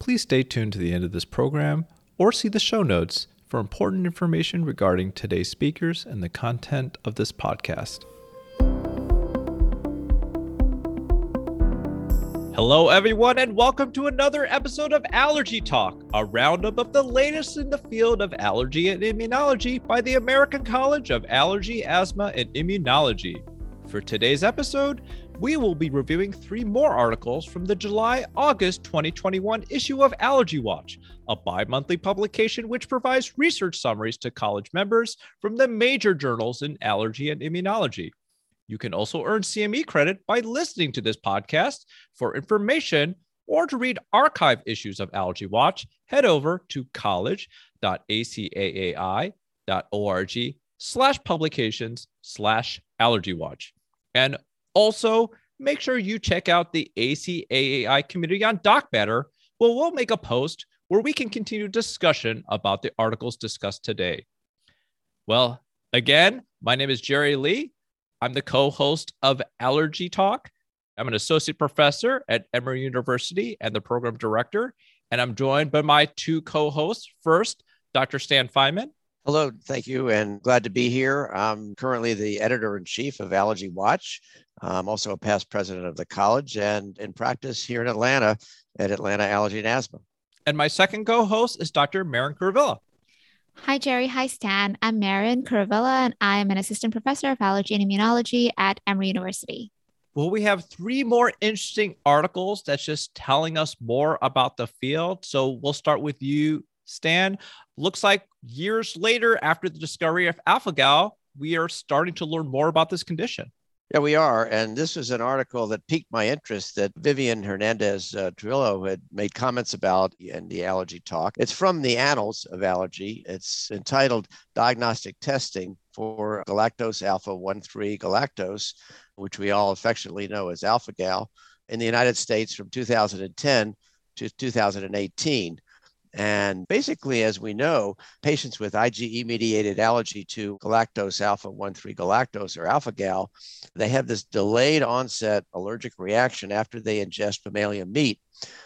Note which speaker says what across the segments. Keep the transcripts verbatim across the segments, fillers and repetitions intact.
Speaker 1: Please stay tuned to the end of this program or see the show notes for important information regarding today's speakers and the content of this podcast. Hello, everyone, and welcome to another episode of Allergy Talk, a roundup of the latest in the field of allergy and immunology by the American College of Allergy, Asthma, and Immunology. For today's episode, we will be reviewing three more articles from the July-August twenty twenty-one issue of Allergy Watch, a bi-monthly publication which provides research summaries to college members from the major journals in allergy and immunology. You can also earn C M E credit by listening to this podcast. For information or to read archive issues of Allergy Watch, head over to college.acaaai.org slash publications slash allergy watch. And also, make sure you check out the A C A A I community on DocMatter, where we'll make a post where we can continue discussion about the articles discussed today. Well, again, my name is Jerry Lee. I'm the co-host of Allergy Talk. I'm an associate professor at Emory University and the program director, and I'm joined by my two co-hosts. First, Doctor Stan Fineman.
Speaker 2: Hello, thank you, and glad to be here. I'm currently the editor-in-chief of Allergy Watch. I'm also a past president of the college and in practice here in Atlanta at Atlanta Allergy and Asthma.
Speaker 1: And my second co-host is Doctor Maren Kuruvilla.
Speaker 3: Hi, Jerry. Hi, Stan. I'm Maren Kuruvilla, and I am an assistant professor of allergy and immunology at Emory University.
Speaker 1: Well, we have three more interesting articles that's just telling us more about the field. So we'll start with you, Stan. Looks like years later, after the discovery of alpha-gal, we are starting to learn more about this condition.
Speaker 2: Yeah, we are. And this was an article that piqued my interest that Vivian Hernandez uh, Trillo had made comments about in the Allergy Talk. It's from the Annals of Allergy. It's entitled Diagnostic Testing for Galactose alpha one three galactose, which we all affectionately know as alpha-gal, in the United States from two thousand ten to two thousand eighteen. And basically, as we know, patients with IgE-mediated allergy to galactose alpha one three galactose or alpha-gal, they have this delayed onset allergic reaction after they ingest mammalian meat.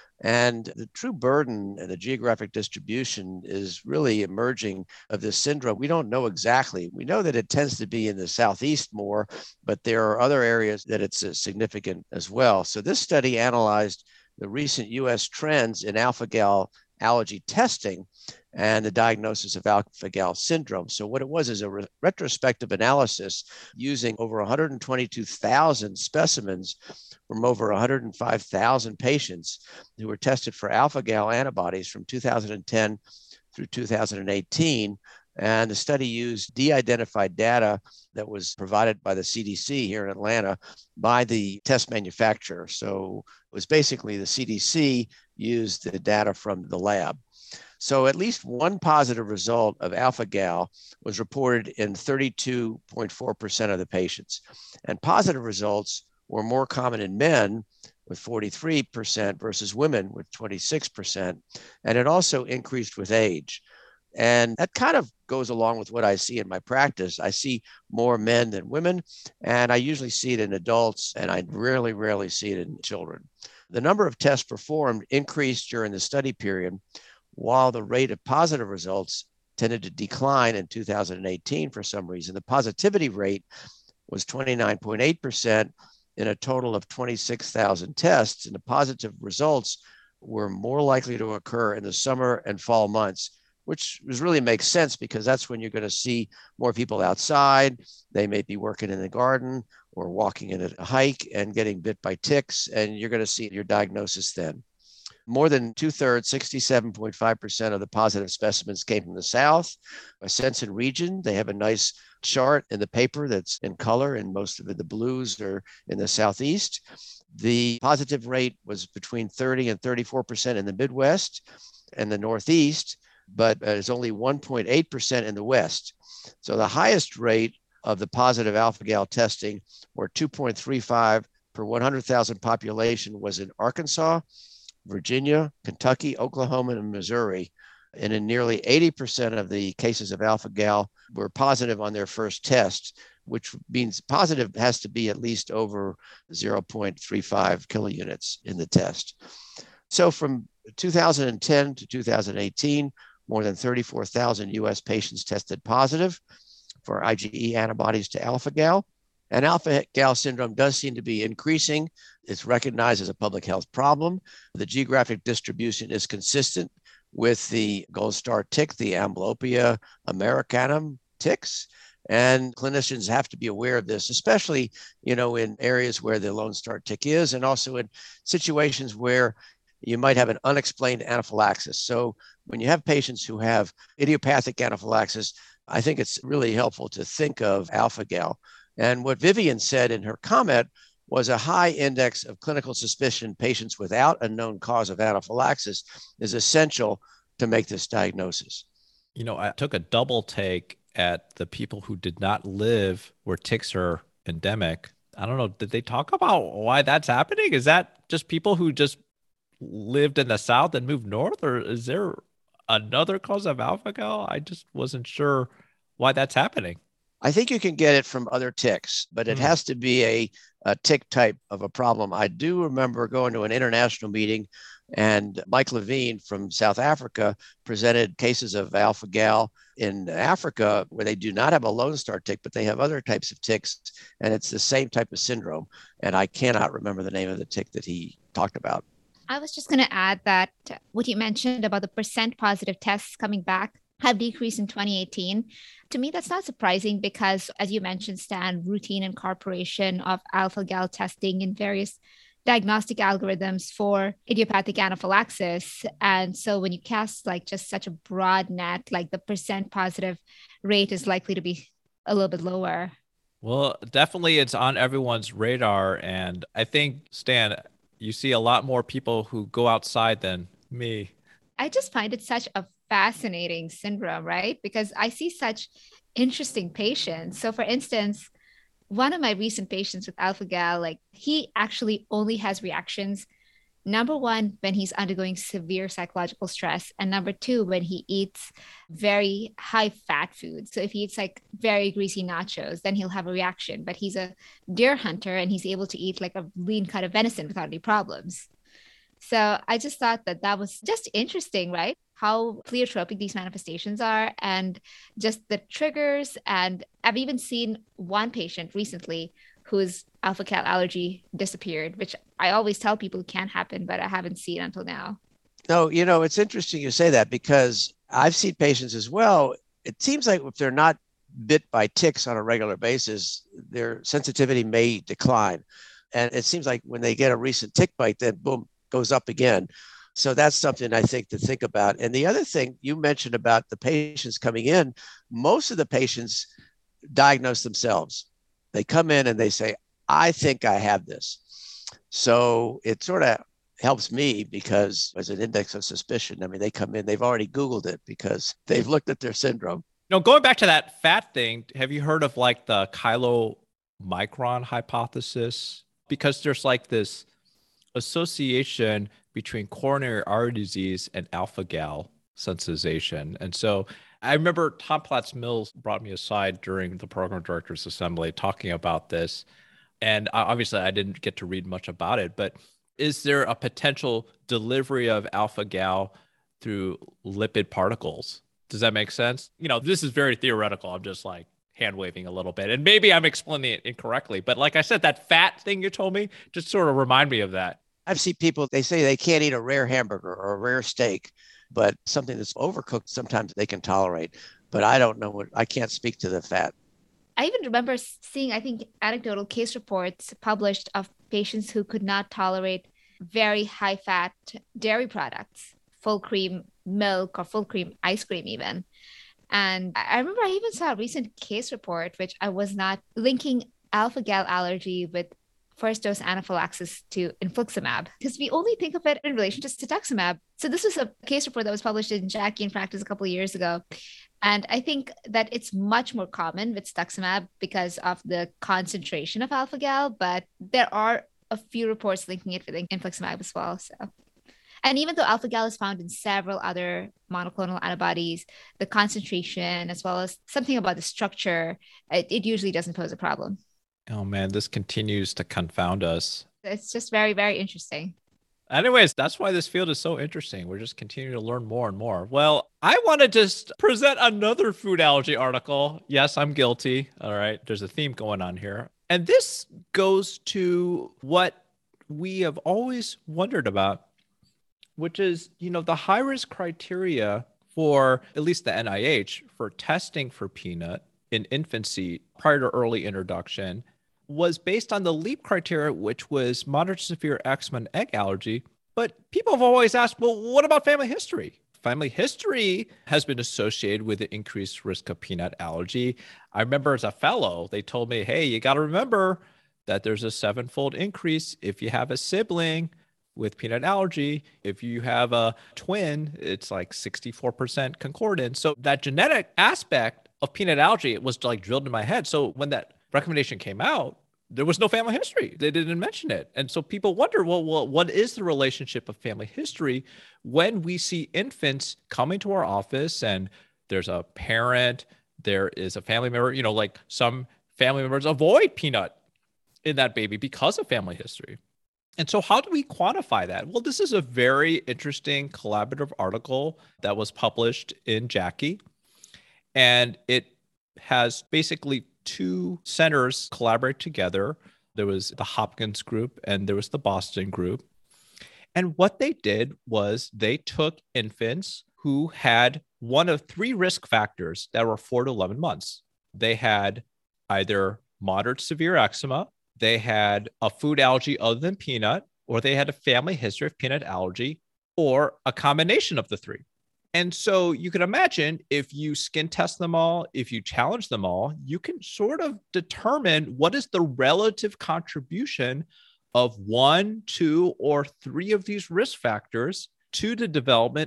Speaker 2: And the true burden and the geographic distribution is really emerging of this syndrome. We don't know exactly. We know that it tends to be in the southeast more, but there are other areas that it's significant as well. So this study analyzed the recent U S trends in alpha-gal allergy testing and the diagnosis of alpha-gal syndrome. So what it was is a re- retrospective analysis using over one hundred twenty-two thousand specimens from over one hundred five thousand patients who were tested for alpha-gal antibodies from two thousand ten through two thousand eighteen. And the study used de-identified data that was provided by the C D C here in Atlanta by the test manufacturer. So it was basically the C D C used the data from the lab. So at least one positive result of alpha-gal was reported in thirty-two point four percent of the patients. And positive results were more common in men with forty-three percent versus women with twenty-six percent. And it also increased with age. And that kind of goes along with what I see in my practice. I see more men than women, and I usually see it in adults, and I rarely, rarely see it in children. The number of tests performed increased during the study period, while the rate of positive results tended to decline in two thousand eighteen for some reason. The positivity rate was twenty-nine point eight percent in a total of twenty-six thousand tests, and the positive results were more likely to occur in the summer and fall months, which really makes sense because that's when you're going to see more people outside. They may be working in the garden or walking in a hike and getting bit by ticks, and you're going to see your diagnosis then. More than two-thirds, sixty-seven point five percent of the positive specimens came from the South. By Sensen region, they have a nice chart in the paper that's in color, and most of the blues are in the Southeast. The positive rate was between thirty and thirty-four percent in the Midwest and the Northeast, but it's only one point eight percent in the West. So the highest rate of the positive alpha-gal testing, or two point three five per one hundred thousand population, was in Arkansas, Virginia, Kentucky, Oklahoma, and Missouri. And in nearly eighty percent of the cases of alpha-gal were positive on their first test, which means positive has to be at least over zero point three five kilounits in the test. So from two thousand ten to two thousand eighteen, more than thirty-four thousand U S patients tested positive for IgE antibodies to alpha-gal. And alpha-gal syndrome does seem to be increasing. It's recognized as a public health problem. The geographic distribution is consistent with the gold star tick, the Amblyopia americanum ticks. And clinicians have to be aware of this, especially, you know, in areas where the lone star tick is, and also in situations where you might have an unexplained anaphylaxis. So when you have patients who have idiopathic anaphylaxis, I think it's really helpful to think of alpha-gal. And what Vivian said in her comment was a high index of clinical suspicion patients without a known cause of anaphylaxis is essential to make this diagnosis.
Speaker 1: You know, I took a double take at the people who did not live where ticks are endemic. I don't know, did they talk about why that's happening? Is that just people who just lived in the South and moved north, or is there another cause of alpha-gal? I just wasn't sure why that's happening.
Speaker 2: I think you can get it from other ticks, but it mm. has to be a, a tick type of a problem. I do remember going to an international meeting, and Mike Levine from South Africa presented cases of alpha-gal in Africa where they do not have a lone star tick, but they have other types of ticks, and it's the same type of syndrome. And I cannot remember the name of the tick that he talked about.
Speaker 3: I was just going to add that what you mentioned about the percent positive tests coming back have decreased in twenty eighteen. To me, that's not surprising because, as you mentioned, Stan, routine incorporation of alpha-gal testing in various diagnostic algorithms for idiopathic anaphylaxis. And so when you cast like just such a broad net, like the percent positive rate is likely to be a little bit lower.
Speaker 1: Well, definitely it's on everyone's radar. And I think, Stan, you see a lot more people who go outside than me.
Speaker 3: I just find it such a fascinating syndrome, right? Because I see such interesting patients. So for instance, one of my recent patients with alpha-gal, like he actually only has reactions, number one, when he's undergoing severe psychological stress, and number two, when he eats very high fat foods. So if he eats like very greasy nachos, then he'll have a reaction. But he's a deer hunter and he's able to eat like a lean cut of venison without any problems. So I just thought that that was just interesting, right? How pleiotropic these manifestations are and just the triggers. And I've even seen one patient recently whose alpha-gal allergy disappeared, which I always tell people can't happen, but I haven't seen until now.
Speaker 2: No, you know, it's interesting you say that because I've seen patients as well. It seems like if they're not bit by ticks on a regular basis, their sensitivity may decline. And it seems like when they get a recent tick bite, then boom, goes up again. So that's something I think to think about. And the other thing you mentioned about the patients coming in, most of the patients diagnose themselves. They come in and they say, I think I have this. So it sort of helps me because as an index of suspicion, I mean, they come in, they've already Googled it because they've looked at their syndrome.
Speaker 1: No, going back to that fat thing, have you heard of like the chylomicron hypothesis? Because there's like this association between coronary artery disease and alpha-gal sensitization. And so I remember Tom Platts-Mills brought me aside during the program directors assembly talking about this. And obviously I didn't get to read much about it, but is there a potential delivery of alpha-gal through lipid particles? Does that make sense? You know, this is very theoretical. I'm just like hand waving a little bit, and maybe I'm explaining it incorrectly, but like I said, that fat thing you told me just sort of remind me of that.
Speaker 2: I've seen people, they say they can't eat a rare hamburger or a rare steak, but something that's overcooked, sometimes they can tolerate. But I don't know what, I can't speak to the fat.
Speaker 3: I even remember seeing, I think, anecdotal case reports published of patients who could not tolerate very high fat dairy products, full cream milk or full cream ice cream even. And I remember I even saw a recent case report, which I was not linking alpha-gal allergy with first dose anaphylaxis to infliximab, because we only think of it in relation to cetuximab. So this was a case report that was published in JACI in Practice a couple of years ago. And I think that it's much more common with cetuximab because of the concentration of alpha-gal, but there are a few reports linking it with infliximab as well. So, and even though alpha-gal is found in several other monoclonal antibodies, the concentration as well as something about the structure, it, it usually doesn't pose a problem.
Speaker 1: Oh man, this continues to confound us.
Speaker 3: It's just very, very interesting.
Speaker 1: Anyways, that's why this field is so interesting. We're just continuing to learn more and more. Well, I want to just present another food allergy article. Yes, I'm guilty. All right. There's a theme going on here. And this goes to what we have always wondered about, which is, you know, the high risk criteria for at least the N I H for testing for peanut in infancy prior to early introduction was based on the LEAP criteria, which was moderate to severe eczema and egg allergy. But people have always asked, well, what about family history? Family history has been associated with the increased risk of peanut allergy. I remember as a fellow, they told me, hey, you got to remember that there's a sevenfold increase if you have a sibling with peanut allergy. If you have a twin, it's like sixty-four percent concordance. So that genetic aspect of peanut allergy was like drilled in my head. So when that recommendation came out, there was no family history. They didn't mention it. And so people wonder, well, well, what is the relationship of family history when we see infants coming to our office and there's a parent, there is a family member, you know, like some family members avoid peanut in that baby because of family history. And so how do we quantify that? Well, this is a very interesting collaborative article that was published in JACI. And it has basically two centers collaborate together. There was the Hopkins group and there was the Boston group. And what they did was they took infants who had one of three risk factors that were four to eleven months. They had either moderate severe eczema, they had a food allergy other than peanut, or they had a family history of peanut allergy, or a combination of the three. And so you can imagine if you skin test them all, if you challenge them all, you can sort of determine what is the relative contribution of one, two, or three of these risk factors to the development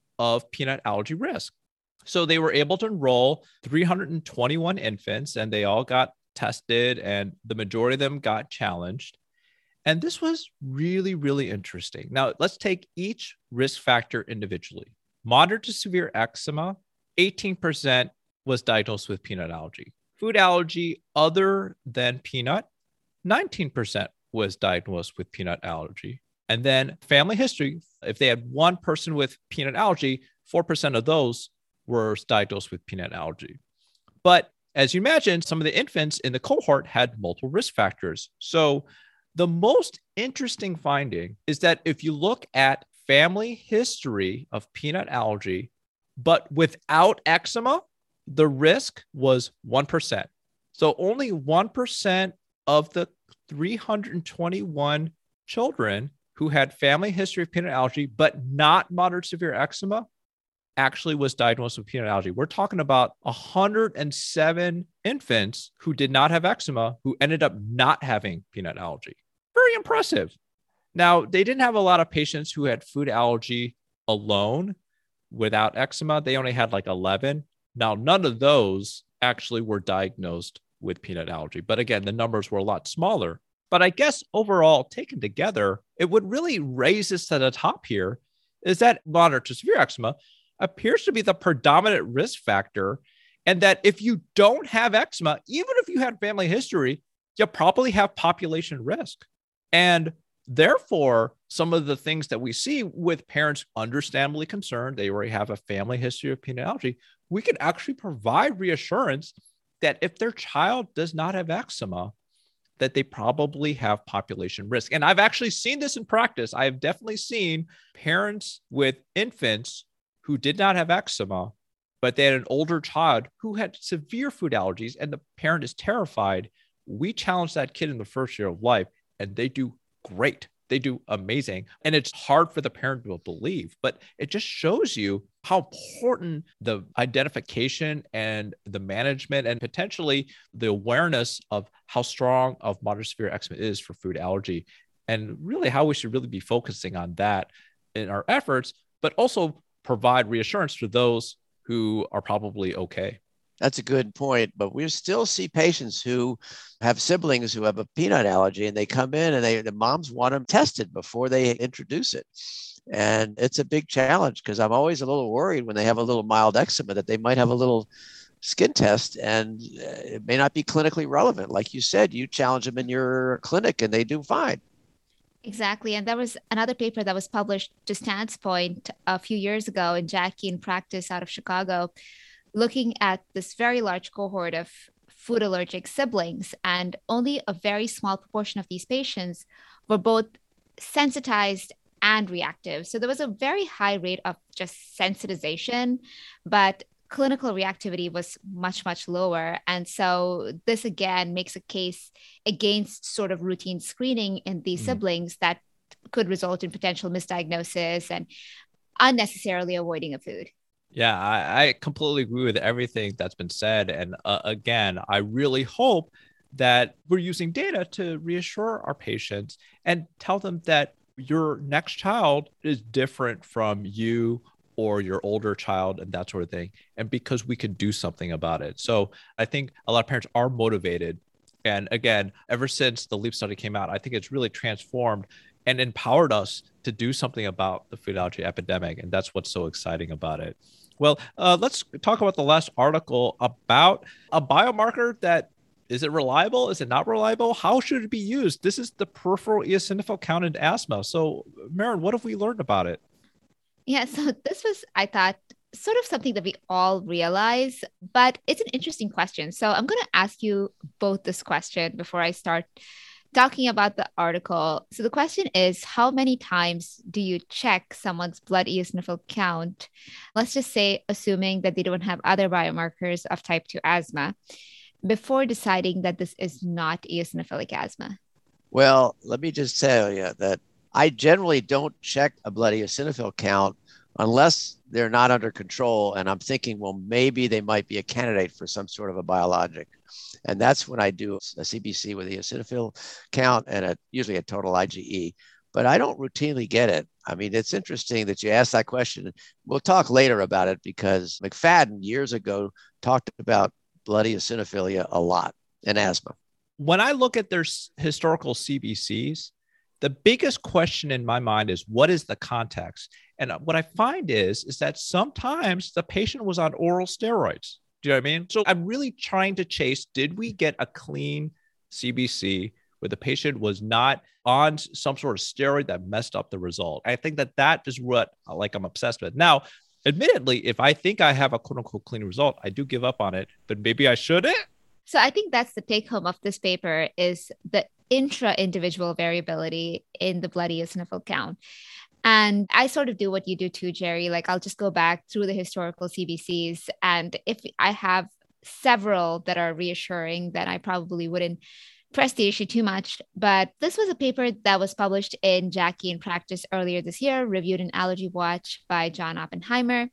Speaker 1: of peanut allergy risk. So they were able to enroll three hundred twenty-one infants, and they all got tested, and the majority of them got challenged. And this was really, really interesting. Now, let's take each risk factor individually. Moderate to severe eczema, eighteen percent was diagnosed with peanut allergy. Food allergy other than peanut, nineteen percent was diagnosed with peanut allergy. And then family history, if they had one person with peanut allergy, four percent of those were diagnosed with peanut allergy. But as you imagine, some of the infants in the cohort had multiple risk factors. So the most interesting finding is that if you look at family history of peanut allergy, but without eczema, the risk was one percent. So only one percent of the three hundred twenty-one children who had family history of peanut allergy, but not moderate severe eczema, actually was diagnosed with peanut allergy. We're talking about one hundred seven infants who did not have eczema who ended up not having peanut allergy. Very impressive. Now, they didn't have a lot of patients who had food allergy alone without eczema. They only had like eleven. Now, none of those actually were diagnosed with peanut allergy. But again, the numbers were a lot smaller. But I guess overall, taken together, it would really raise this to the top here is that moderate to severe eczema appears to be the predominant risk factor. And that if you don't have eczema, even if you had family history, you probably have population risk. And therefore, some of the things that we see with parents understandably concerned, they already have a family history of peanut allergy, we can actually provide reassurance that if their child does not have eczema, that they probably have population risk. And I've actually seen this in practice. I have definitely seen parents with infants who did not have eczema, but they had an older child who had severe food allergies, and the parent is terrified. We challenge that kid in the first year of life, and they do great. They do amazing. And it's hard for the parent to believe, but it just shows you how important the identification and the management and potentially the awareness of how strong of moderate severe eczema is for food allergy, and really how we should really be focusing on that in our efforts, but also provide reassurance to those who are probably okay.
Speaker 2: That's a good point, but we still see patients who have siblings who have a peanut allergy, and they come in and they the moms want them tested before they introduce it. And it's a big challenge because I'm always a little worried when they have a little mild eczema that they might have a little skin test and it may not be clinically relevant. Like you said, you challenge them in your clinic and they do fine.
Speaker 3: Exactly. And there was another paper that was published, to Stan's point, a few years ago in JACI in Practice out of Chicago, looking at this very large cohort of food allergic siblings. And only a very small proportion of these patients were both sensitized and reactive. So there was a very high rate of just sensitization, but clinical reactivity was much, much lower. And so this again makes a case against sort of routine screening in these mm. siblings that could result in potential misdiagnosis and unnecessarily avoiding a food.
Speaker 1: Yeah, I, I completely agree with everything that's been said. And uh, again, I really hope that we're using data to reassure our patients and tell them that your next child is different from you or your older child and that sort of thing. And because we can do something about it. So I think a lot of parents are motivated. And again, ever since the LEAP study came out, I think it's really transformed and empowered us to do something about the food allergy epidemic. And that's what's so exciting about it. Well, uh, let's talk about the last article about a biomarker that, is it reliable? Is it not reliable? How should it be used? This is the peripheral eosinophil count in asthma. So Maren, what have we learned about it?
Speaker 3: Yeah, so this was, I thought, sort of something that we all realize, but it's an interesting question. So I'm going to ask you both this question before I start talking about the article. So the question is, how many times do you check someone's blood eosinophil count? Let's just say, assuming that they don't have other biomarkers of type two asthma, before deciding that this is not eosinophilic asthma?
Speaker 2: Well, let me just tell you that I generally don't check a blood eosinophil count unless they're not under control. And I'm thinking, well, maybe they might be a candidate for some sort of a biologic. And that's when I do a C B C with eosinophil count and a, usually a total IgE. But I don't routinely get it. I mean, it's interesting that you asked that question. We'll talk later about it because McFadden years ago talked about blood eosinophilia a lot in asthma.
Speaker 1: When I look at their historical C B Cs, the biggest question in my mind is, what is the context? And what I find is, is that sometimes the patient was on oral steroids. Do you know what I mean? So I'm really trying to chase, did we get a clean C B C where the patient was not on some sort of steroid that messed up the result? I think that that is what like I'm obsessed with. Now, admittedly, if I think I have a quote unquote clean result, I do give up on it, but maybe I shouldn't.
Speaker 3: So I think that's the take home of this paper, is the intra-individual variability in the blood eosinophil count. And I sort of do what you do too, Jerry. Like, I'll just go back through the historical C B Cs. And if I have several that are reassuring, then I probably wouldn't press the issue too much. But this was a paper that was published in JACI in Practice earlier this year, reviewed in Allergy Watch by John Oppenheimer.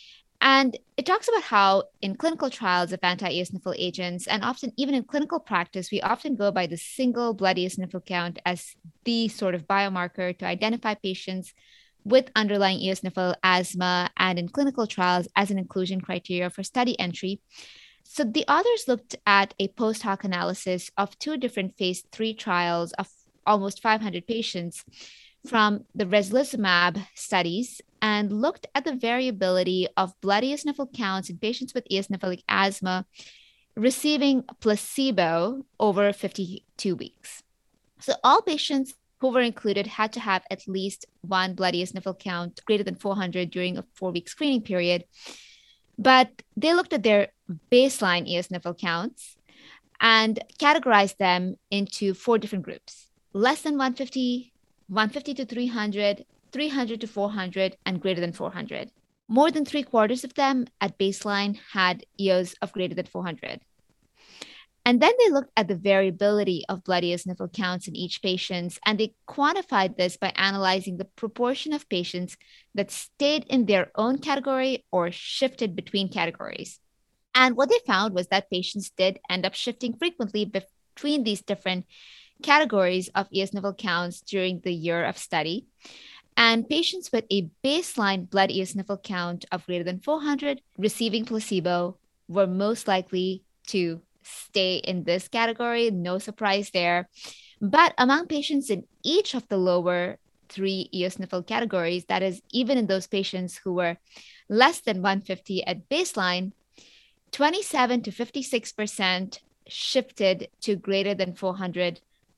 Speaker 3: And it talks about how in clinical trials of anti-eosinophil agents, and often even in clinical practice, we often go by the single blood eosinophil count as the sort of biomarker to identify patients with underlying eosinophil asthma, and in clinical trials as an inclusion criteria for study entry. So the authors looked at a post hoc analysis of two different phase three trials of almost five hundred patients from the reslizumab studies and looked at the variability of blood eosinophil counts in patients with eosinophilic asthma receiving placebo over fifty-two weeks. So all patients who were included had to have at least one blood eosinophil count greater than four hundred during a four-week screening period. But they looked at their baseline eosinophil counts and categorized them into four different groups: less than one fifty, one fifty to three hundred, three hundred to four hundred, and greater than four hundred. More than three quarters of them at baseline had E Os of greater than four hundred. And then they looked at the variability of blood eosinophil counts in each patient, and they quantified this by analyzing the proportion of patients that stayed in their own category or shifted between categories. And what they found was that patients did end up shifting frequently between these different categories of eosinophil counts during the year of study. And patients with a baseline blood eosinophil count of greater than four hundred receiving placebo were most likely to stay in this category. No surprise there. But among patients in each of the lower three eosinophil categories, that is, even in those patients who were less than one fifty at baseline, twenty-seven to fifty-six percent shifted to greater than four hundred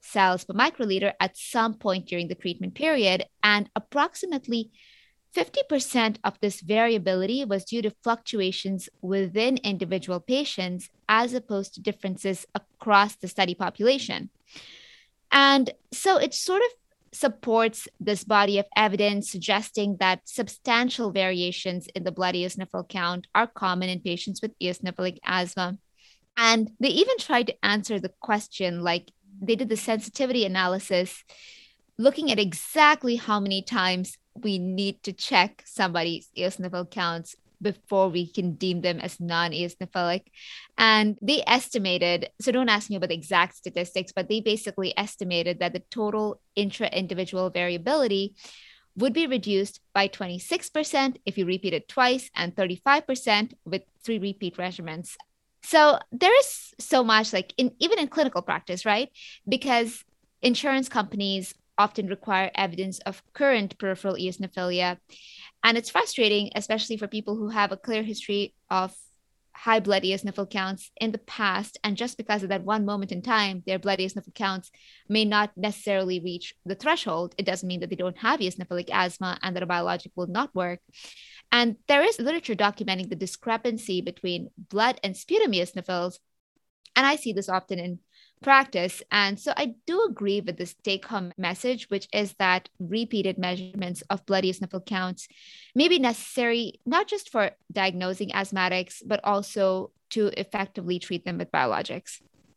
Speaker 3: cells per microliter at some point during the treatment period. And approximately fifty percent of this variability was due to fluctuations within individual patients as opposed to differences across the study population. And so it sort of supports this body of evidence suggesting that substantial variations in the blood eosinophil count are common in patients with eosinophilic asthma. And they even tried to answer the question, like they did the sensitivity analysis, looking at exactly how many times we need to check somebody's eosinophil counts before we can deem them as non-eosinophilic. And they estimated, so don't ask me about the exact statistics, but they basically estimated that the total intra-individual variability would be reduced by twenty-six percent if you repeat it twice and thirty-five percent with three repeat regimens. So there is so much, like in even in clinical practice, right? Because insurance companies often require evidence of current peripheral eosinophilia. And it's frustrating, especially for people who have a clear history of high blood eosinophil counts in the past. And just because of that one moment in time, their blood eosinophil counts may not necessarily reach the threshold. It doesn't mean that they don't have eosinophilic asthma and that a biologic will not work. And there is literature documenting the discrepancy between blood and sputum eosinophils. And I see this often in practice. And so I do agree with this take-home message, which is that repeated measurements of blood eosinophil counts may be necessary, not just for diagnosing asthmatics, but also to effectively treat them with biologics.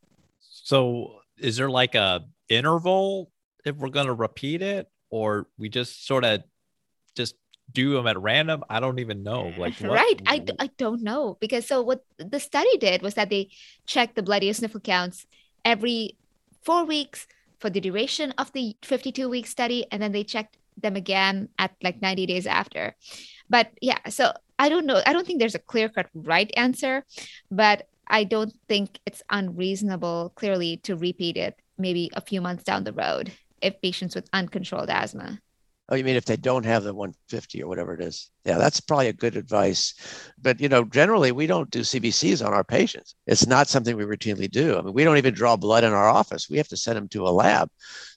Speaker 1: So is there like a interval if we're going to repeat it, or we just sort of just do them at random? I don't even know. Like, what?
Speaker 3: Right. I, I don't know. Because so what the study did was that they checked the blood eosinophil counts every four weeks for the duration of the fifty-two week study. And then they checked them again at like ninety days after. But yeah, so I don't know. I don't think there's a clear cut right answer, but I don't think it's unreasonable clearly to repeat it maybe a few months down the road if patients with uncontrolled asthma.
Speaker 2: Oh, you mean if they don't have the one fifty or whatever it is? Yeah, that's probably a good advice. But, you know, generally we don't do C B Cs on our patients. It's not something we routinely do. I mean, we don't even draw blood in our office. We have to send them to a lab.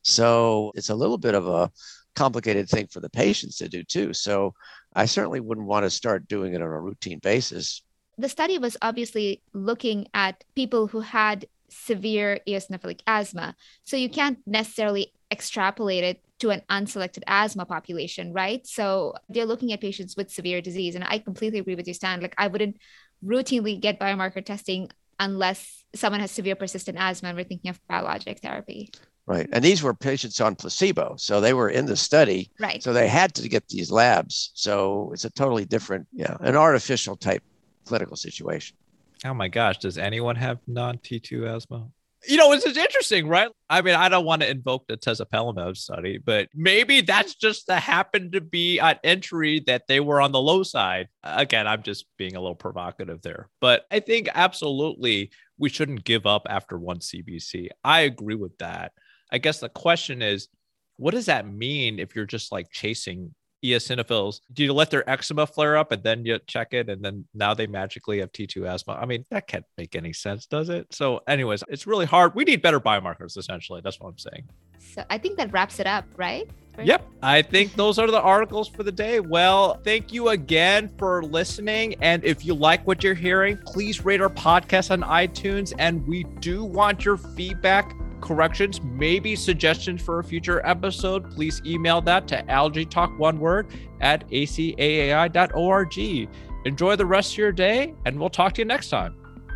Speaker 2: So it's a little bit of a complicated thing for the patients to do too. So I certainly wouldn't want to start doing it on a routine basis.
Speaker 3: The study was obviously looking at people who had severe eosinophilic asthma. So you can't necessarily extrapolate it to an unselected asthma population, right? So they're looking at patients with severe disease. And I completely agree with you, Stan. Like I wouldn't routinely get biomarker testing unless someone has severe persistent asthma and we're thinking of biologic therapy.
Speaker 2: Right. And these were patients on placebo. So they were in the study.
Speaker 3: Right.
Speaker 2: So they had to get these labs. So it's a totally different, yeah, an artificial type clinical situation.
Speaker 1: Oh my gosh. Does anyone have non-T two asthma? You know, it's, it's interesting, right? I mean, I don't want to invoke the tezepelumab study, but maybe that's just the happened to be at entry that they were on the low side. Again, I'm just being a little provocative there, but I think absolutely we shouldn't give up after one C B C. I agree with that. I guess the question is, what does that mean if you're just like chasing eosinophils? Do you let their eczema flare up and then you check it and then now they magically have T two asthma? I mean, that can't make any sense, does it? So anyways, it's really hard. We need better biomarkers, essentially. That's what I'm saying.
Speaker 3: So I think that wraps it up, right?
Speaker 1: Yep. I think those are the articles for the day. Well, thank you again for listening. And if you like what you're hearing, please rate our podcast on iTunes. And we do want your feedback, corrections, maybe suggestions for a future episode. Please email that to allergytalk, one word, at a c a a i dot org. Enjoy the rest of your day, and we'll talk to you next time.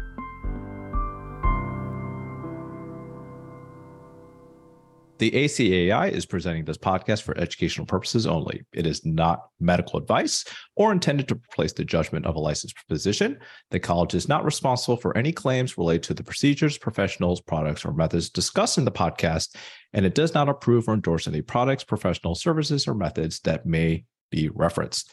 Speaker 1: The A C A I is presenting this podcast for educational purposes only. It is not medical advice or intended to replace the judgment of a licensed physician. The college is not responsible for any claims related to the procedures, professionals, products, or methods discussed in the podcast, and it does not approve or endorse any products, professional services, or methods that may be referenced.